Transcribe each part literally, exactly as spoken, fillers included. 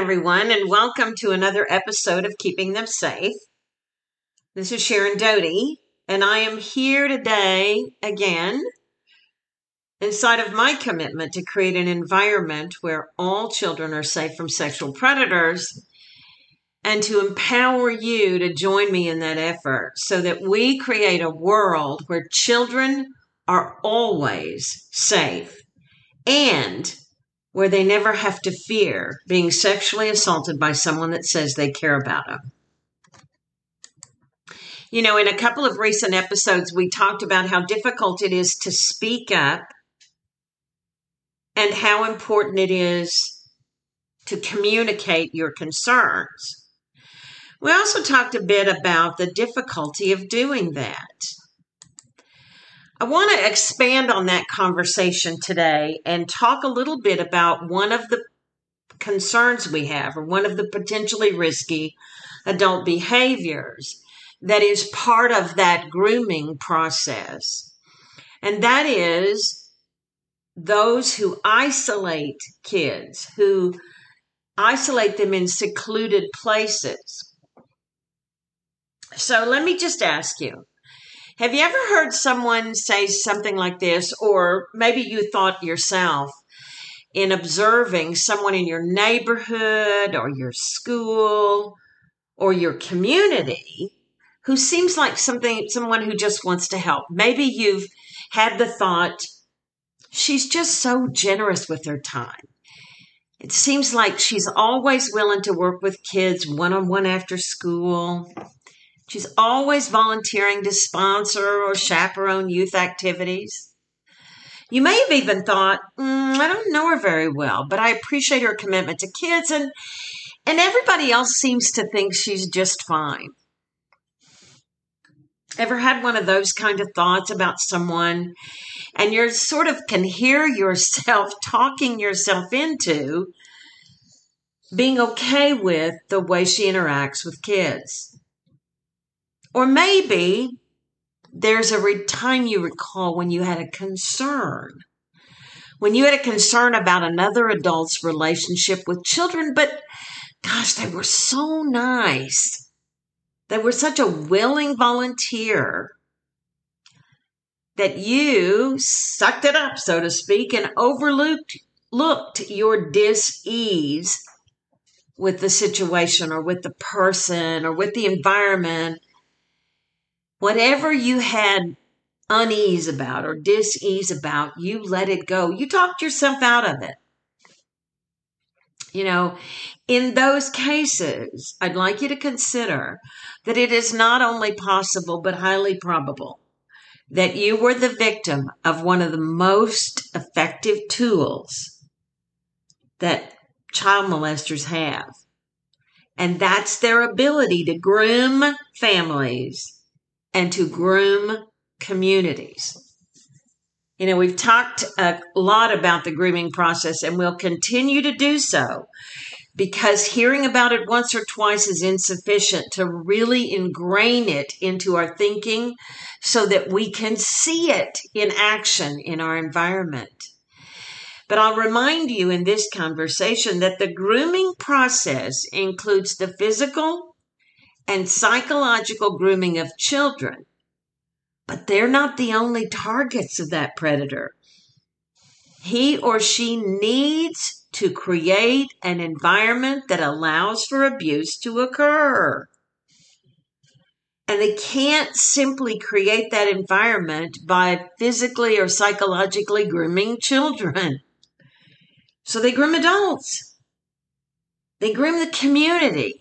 everyone, and welcome to another episode of Keeping Them Safe. This is Sharon Doty, and I am here today again inside of my commitment to create an environment where all children are safe from sexual predators and to empower you to join me in that effort so that we create a world where children are always safe and where they never have to fear being sexually assaulted by someone that says they care about them. You know, in a couple of recent episodes, we talked about how difficult it is to speak up and how important it is to communicate your concerns. We also talked a bit about the difficulty of doing that. I want to expand on that conversation today and talk a little bit about one of the concerns we have, or one of the potentially risky adult behaviors that is part of that grooming process. And that is those who isolate kids, who isolate them in secluded places. So let me just ask you, have you ever heard someone say something like this, or maybe you thought yourself in observing someone in your neighborhood or your school or your community who seems like something, someone who just wants to help? Maybe you've had the thought, she's just so generous with her time. It seems like she's always willing to work with kids one-on-one after school. She's always volunteering to sponsor or chaperone youth activities. You may have even thought, mm, I don't know her very well, but I appreciate her commitment to kids, and, and everybody else seems to think she's just fine. Ever had one of those kind of thoughts about someone, and you sort of can hear yourself talking yourself into being okay with the way she interacts with kids? Or maybe there's a re- time you recall when you had a concern, when you had a concern about another adult's relationship with children, but gosh, they were so nice. They were such a willing volunteer that you sucked it up, so to speak, and overlooked looked your dis-ease with the situation or with the person or with the environment. Whatever you had unease about or dis-ease about, you let it go. You talked yourself out of it. You know, in those cases, I'd like you to consider that it is not only possible, but highly probable that you were the victim of one of the most effective tools that child molesters have. And that's their ability to groom families and to groom communities. You know, we've talked a lot about the grooming process, and we'll continue to do so, because hearing about it once or twice is insufficient to really ingrain it into our thinking so that we can see it in action in our environment. But I'll remind you in this conversation that the grooming process includes the physical and psychological grooming of children, but they're not the only targets of that predator. He or she needs to create an environment that allows for abuse to occur. And they can't simply create that environment by physically or psychologically grooming children. So they groom adults. They groom the community.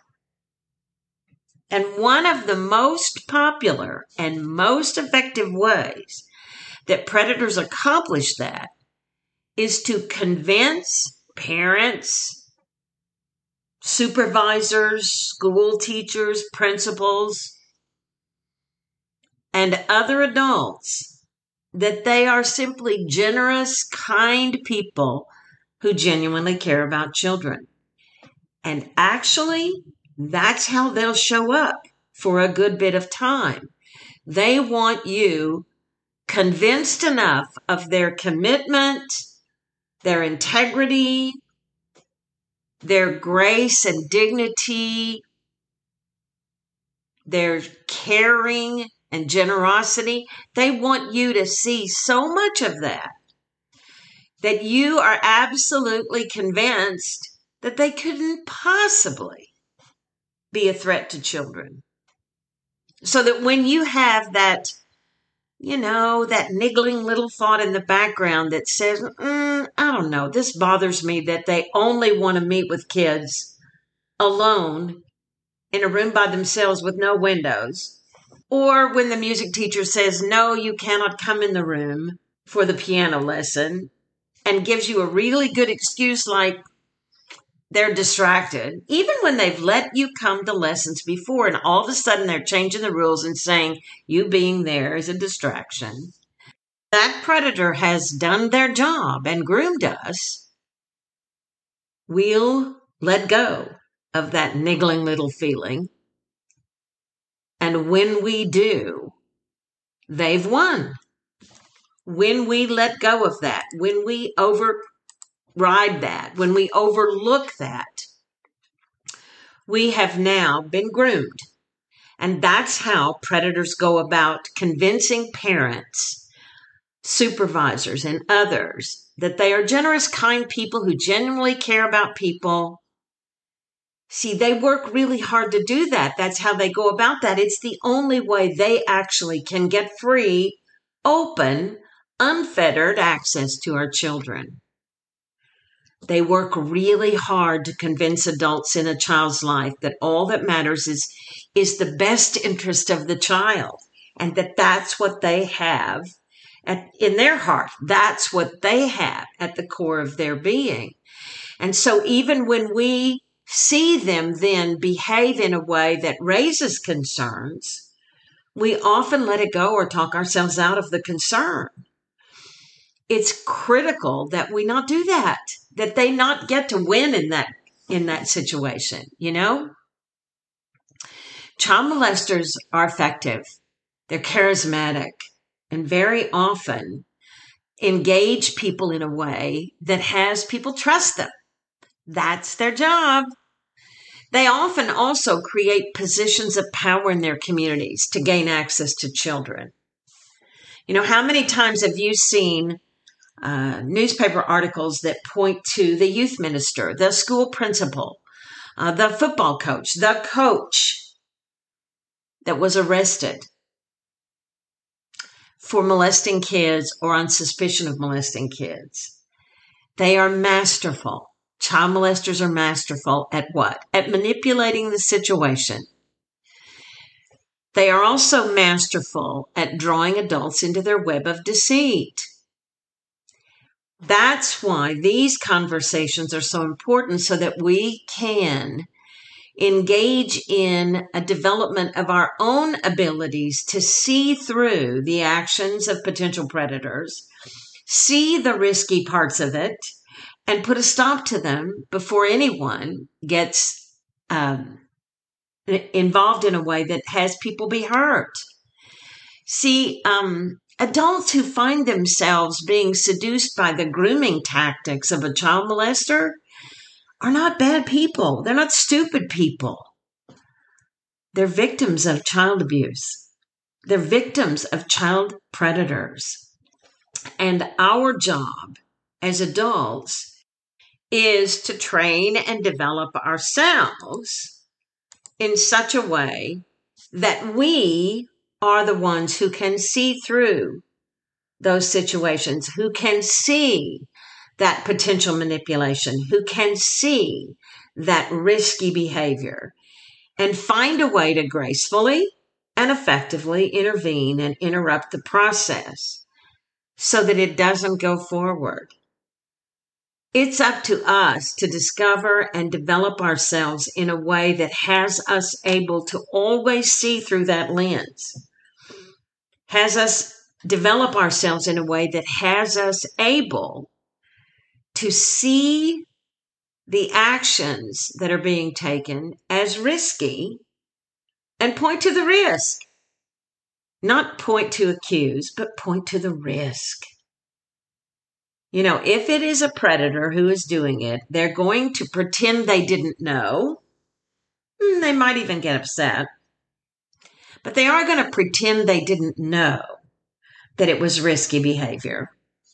And one of the most popular and most effective ways that predators accomplish that is to convince parents, supervisors, school teachers, principals, and other adults that they are simply generous, kind people who genuinely care about children. And actually, that's how they'll show up for a good bit of time. They want you convinced enough of their commitment, their integrity, their grace and dignity, their caring and generosity. They want you to see so much of that that you are absolutely convinced that they couldn't possibly be a threat to children. So that when you have that, you know, that niggling little thought in the background that says, mm, I don't know, this bothers me that they only want to meet with kids alone in a room by themselves with no windows. Or when the music teacher says, no, you cannot come in the room for the piano lesson, and gives you a really good excuse like they're distracted, even when they've let you come to lessons before and all of a sudden they're changing the rules and saying you being there is a distraction. That predator has done their job and groomed us. We'll let go of that niggling little feeling. And when we do, they've won. When we let go of that, when we override that, when we overlook that, we have now been groomed. And that's how predators go about convincing parents, supervisors, and others that they are generous, kind people who genuinely care about people. See, they work really hard to do that. That's how they go about that. It's the only way they actually can get free, open, unfettered access to our children. They work really hard to convince adults in a child's life that all that matters is, is the best interest of the child, and that that's what they have at, in their heart. That's what they have at the core of their being. And so even when we see them then behave in a way that raises concerns, we often let it go or talk ourselves out of the concern. It's critical that we not do that, that they not get to win in that in that situation, you know? Child molesters are effective. They're charismatic and very often engage people in a way that has people trust them. That's their job. They often also create positions of power in their communities to gain access to children. You know, how many times have you seen uh, newspaper articles that point to the youth minister, the school principal, uh, the football coach, the coach that was arrested for molesting kids or on suspicion of molesting kids? They are masterful. Child molesters are masterful at what? At manipulating the situation. They are also masterful at drawing adults into their web of deceit. That's why these conversations are so important, so that we can engage in a development of our own abilities to see through the actions of potential predators, see the risky parts of it, and put a stop to them before anyone gets um, involved in a way that has people be hurt. See, um, adults who find themselves being seduced by the grooming tactics of a child molester are not bad people. They're not stupid people. They're victims of child abuse. They're victims of child predators. And our job as adults is to train and develop ourselves in such a way that we are the ones who can see through those situations, who can see that potential manipulation, who can see that risky behavior, and find a way to gracefully and effectively intervene and interrupt the process so that it doesn't go forward. It's up to us to discover and develop ourselves in a way that has us able to always see through that lens, has us develop ourselves in a way that has us able to see the actions that are being taken as risky and point to the risk. Not point to accuse, but point to the risk. You know, if it is a predator who is doing it, they're going to pretend they didn't know. They might even get upset. But they are going to pretend they didn't know that it was risky behavior.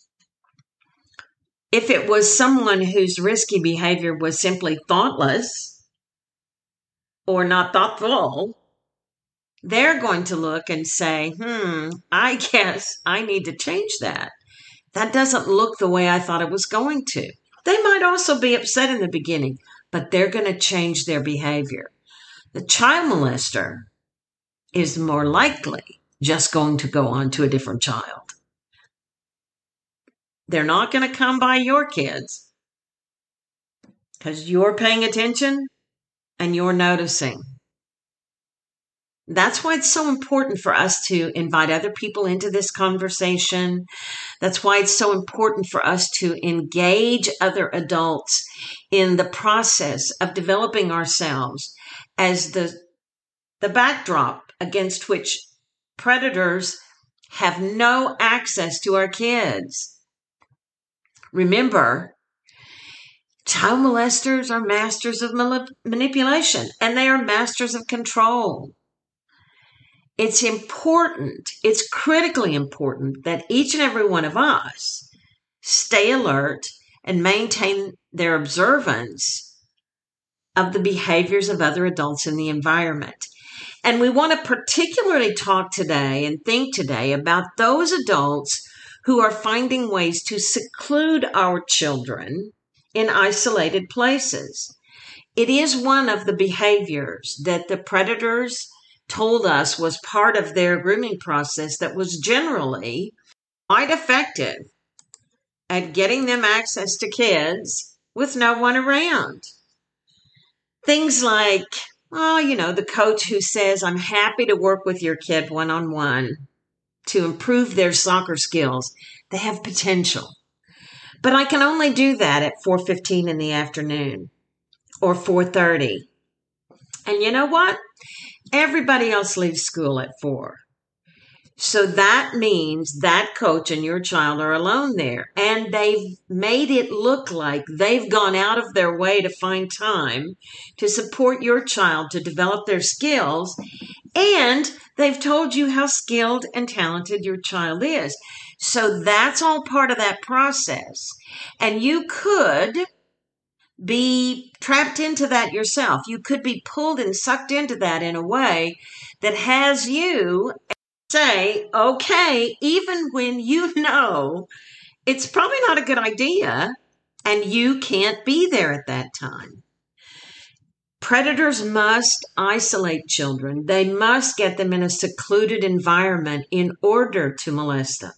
If it was someone whose risky behavior was simply thoughtless or not thoughtful, they're going to look and say, hmm, I guess I need to change that. That doesn't look the way I thought it was going to. They might also be upset in the beginning, but they're going to change their behavior. The child molester is more likely just going to go on to a different child. They're not going to come by your kids because you're paying attention and you're noticing. That's why it's so important for us to invite other people into this conversation. That's why it's so important for us to engage other adults in the process of developing ourselves as the, the backdrop against which predators have no access to our kids. Remember, child molesters are masters of manipulation, and they are masters of control. It's important, it's critically important that each and every one of us stay alert and maintain their observance of the behaviors of other adults in the environment. And we want to particularly talk today and think today about those adults who are finding ways to seclude our children in isolated places. It is one of the behaviors that the predators told us was part of their grooming process that was generally quite effective at getting them access to kids with no one around. Things like, oh, you know, the coach who says, I'm happy to work with your kid one-on-one to improve their soccer skills. They have potential. But I can only do that at four fifteen in the afternoon or four thirty. And you know what? Everybody else leaves school at four. So that means that coach and your child are alone there. And they've made it look like they've gone out of their way to find time to support your child to develop their skills. And they've told you how skilled and talented your child is. So that's all part of that process. And you could be trapped into that yourself. You could be pulled and sucked into that in a way that has you say, okay, even when you know it's probably not a good idea and you can't be there at that time. Predators must isolate children. They must get them in a secluded environment in order to molest them.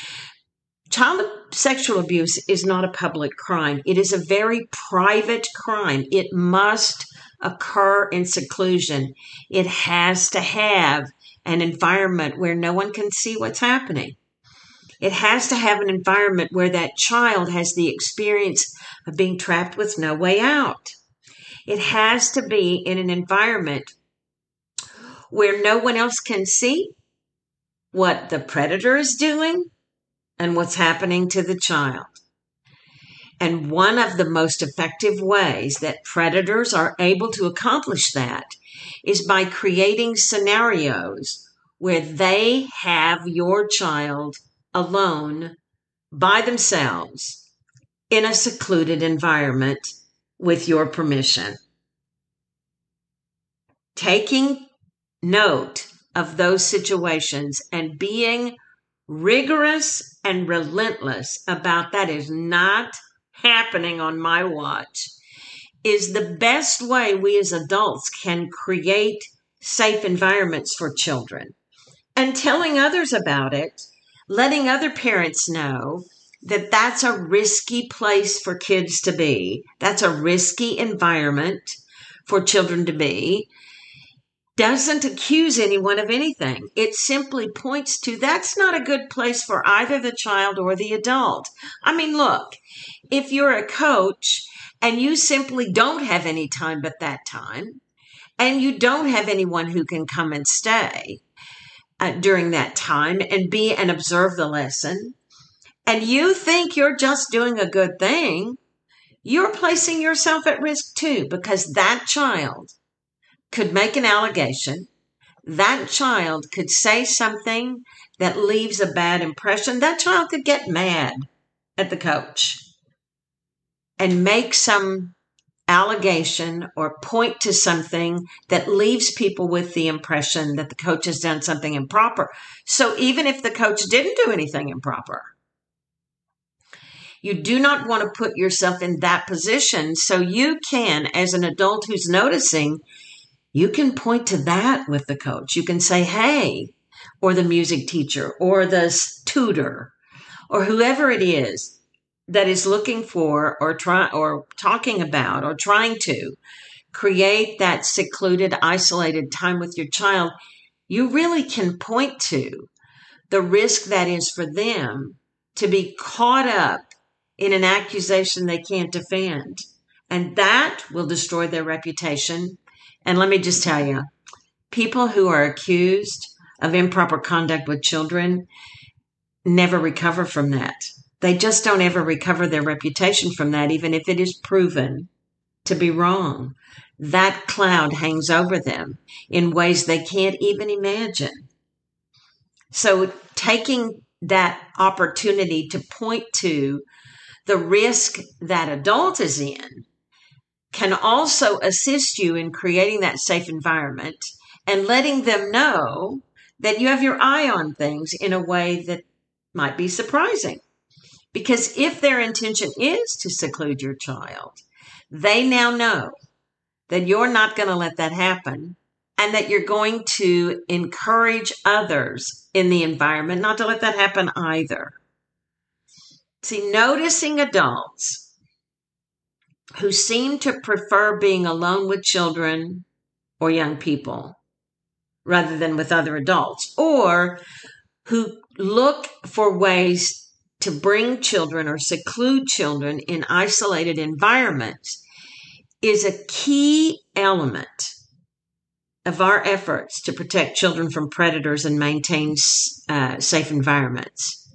Child sexual abuse is not a public crime. It is a very private crime. It must occur in seclusion. It has to have an environment where no one can see what's happening. It has to have an environment where that child has the experience of being trapped with no way out. It has to be in an environment where no one else can see what the predator is doing and what's happening to the child. And one of the most effective ways that predators are able to accomplish that is by creating scenarios where they have your child alone by themselves in a secluded environment with your permission. Taking note of those situations and being rigorous and relentless about that is not happening on my watch is the best way we as adults can create safe environments for children. And telling others about it, letting other parents know that that's a risky place for kids to be. That's a risky environment for children to be. Doesn't accuse anyone of anything. It simply points to that's not a good place for either the child or the adult. I mean, look, if you're a coach and you simply don't have any time but that time, and you don't have anyone who can come and stay uh, during that time and be and observe the lesson, and you think you're just doing a good thing, you're placing yourself at risk too, because that child could make an allegation. That child could say something that leaves a bad impression. That child could get mad at the coach and make some allegation or point to something that leaves people with the impression that the coach has done something improper. So even if the coach didn't do anything improper, you do not want to put yourself in that position. So you can, as an adult who's noticing, you can point to that with the coach. You can say, hey, or the music teacher, or the tutor, or whoever it is that is looking for or try or talking about or trying to create that secluded, isolated time with your child. You really can point to the risk that is for them to be caught up in an accusation they can't defend. And that will destroy their reputation. And let me just tell you, people who are accused of improper conduct with children never recover from that. They just don't ever recover their reputation from that, even if it is proven to be wrong. That cloud hangs over them in ways they can't even imagine. So taking that opportunity to point to the risk that adult is in can also assist you in creating that safe environment and letting them know that you have your eye on things in a way that might be surprising. Because if their intention is to seclude your child, they now know that you're not going to let that happen and that you're going to encourage others in the environment not to let that happen either. See, noticing adults who seem to prefer being alone with children or young people rather than with other adults, or who look for ways to bring children or seclude children in isolated environments, is a key element of our efforts to protect children from predators and maintain uh, safe environments.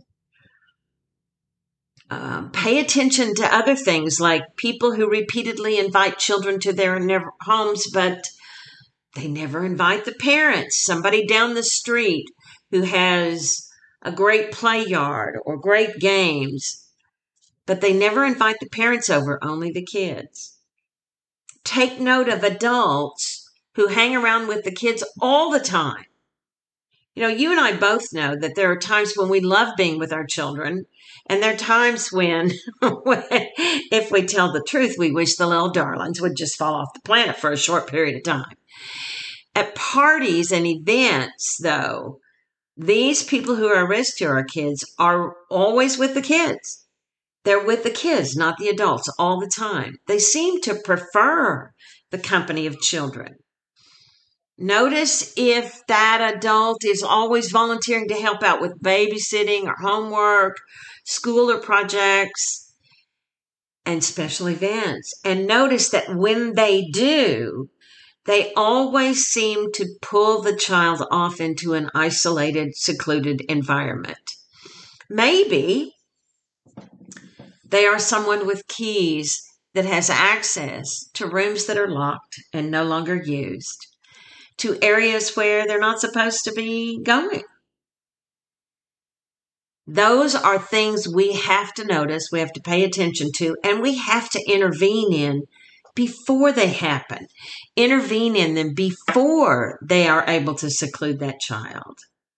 Um, pay attention to other things like people who repeatedly invite children to their never, homes, but they never invite the parents. Somebody down the street who has a great play yard or great games, but they never invite the parents over, only the kids. Take note of adults who hang around with the kids all the time. You know, you and I both know that there are times when we love being with our children, and there are times when, if we tell the truth, we wish the little darlings would just fall off the planet for a short period of time. At parties and events, though, these people who are risk to our kids are always with the kids. They're with the kids, not the adults, all the time. They seem to prefer the company of children. Notice if that adult is always volunteering to help out with babysitting or homework, school or projects, and special events. And notice that when they do, they always seem to pull the child off into an isolated, secluded environment. Maybe they are someone with keys that has access to rooms that are locked and no longer used, to areas where they're not supposed to be going. Those are things we have to notice, we have to pay attention to, and we have to intervene in before they happen. Intervene in them before they are able to seclude that child.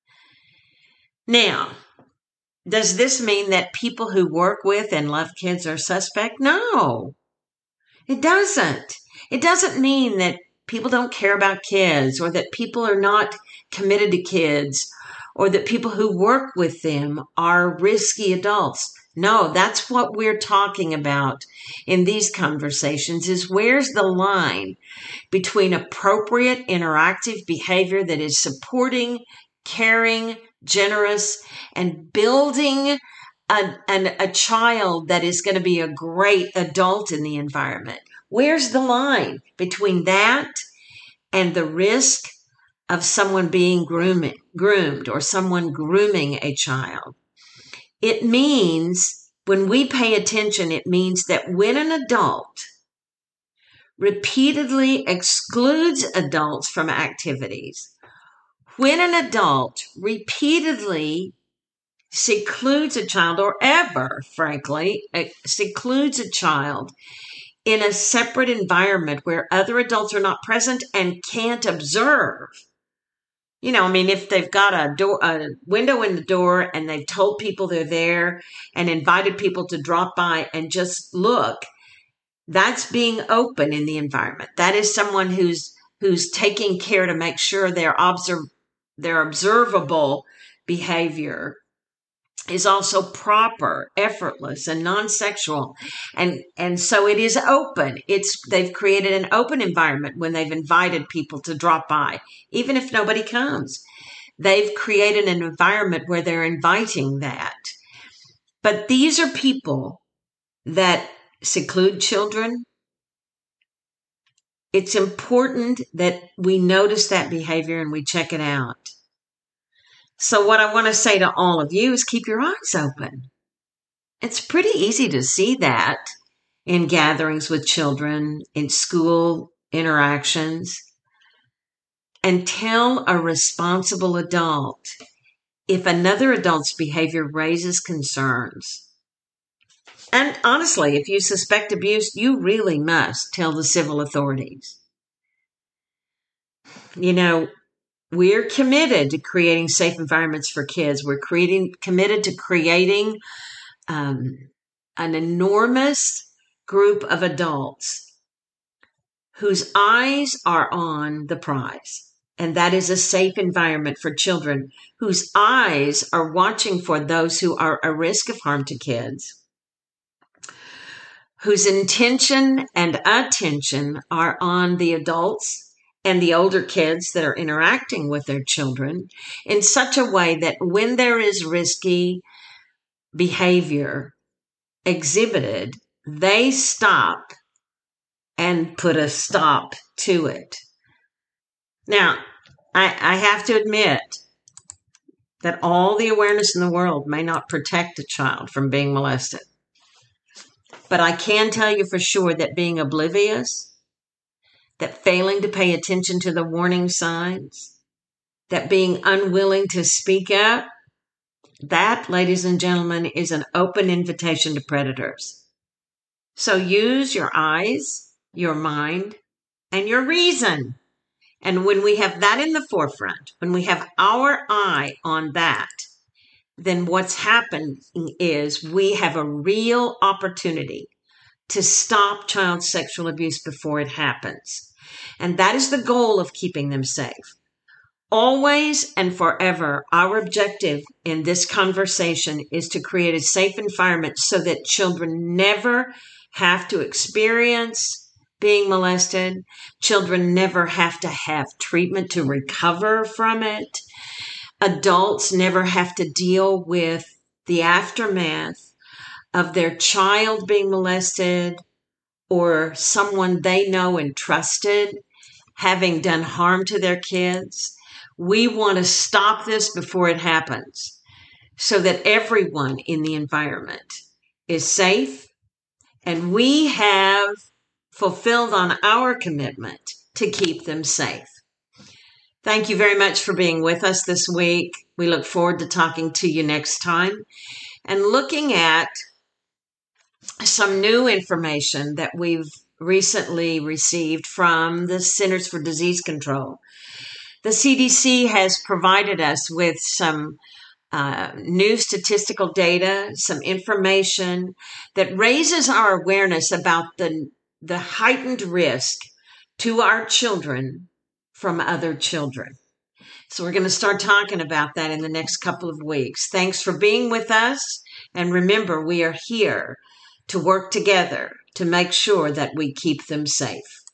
Now, does this mean that people who work with and love kids are suspect? No, it doesn't. It doesn't mean that people don't care about kids, or that people are not committed to kids, or that people who work with them are risky adults. No, that's what we're talking about in these conversations, is where's the line between appropriate interactive behavior that is supporting, caring, generous, and building a, an, a child that is going to be a great adult in the environment. Where's the line between that and the risk of someone being grooming, groomed or someone grooming a child? It means, when we pay attention, it means that when an adult repeatedly excludes adults from activities, when an adult repeatedly secludes a child, or ever, frankly, secludes a child in a separate environment where other adults are not present and can't observe. You know, I mean, if they've got a door, a window in the door, and they've told people they're there and invited people to drop by and just look, that's being open in the environment. That is someone who's who's taking care to make sure their observe their observable behavior is also proper, effortless, and non-sexual. And and so it is open. It's they've created an open environment when they've invited people to drop by, even if nobody comes. They've created an environment where they're inviting that. But these are people that seclude children. It's important that we notice that behavior and we check it out. So what I want to say to all of you is keep your eyes open. It's pretty easy to see that in gatherings with children, in school interactions. And tell a responsible adult if another adult's behavior raises concerns. And honestly, if you suspect abuse, you really must tell the civil authorities. You know, we're committed to creating safe environments for kids. We're creating, committed to creating um, an enormous group of adults whose eyes are on the prize. And that is a safe environment for children whose eyes are watching for those who are a risk of harm to kids, whose intention and attention are on the adults and the older kids that are interacting with their children in such a way that when there is risky behavior exhibited, they stop and put a stop to it. Now, I, I have to admit that all the awareness in the world may not protect a child from being molested. But I can tell you for sure that being oblivious, that failing to pay attention to the warning signs, that being unwilling to speak up, that, ladies and gentlemen, is an open invitation to predators. So use your eyes, your mind, and your reason. And when we have that in the forefront, when we have our eye on that, then what's happening is we have a real opportunity to stop child sexual abuse before it happens. And that is the goal of keeping them safe. Always and forever, our objective in this conversation is to create a safe environment so that children never have to experience being molested. Children never have to have treatment to recover from it. Adults never have to deal with the aftermath of their child being molested or someone they know and trusted having done harm to their kids. We want to stop this before it happens so that everyone in the environment is safe, and we have fulfilled on our commitment to keep them safe. Thank you very much for being with us this week. We look forward to talking to you next time and looking at some new information that we've recently received from the Centers for Disease Control. The C D C has provided us with some uh, new statistical data, some information that raises our awareness about the, the heightened risk to our children from other children. So we're going to start talking about that in the next couple of weeks. Thanks for being with us. And remember, we are here to work together to make sure that we keep them safe.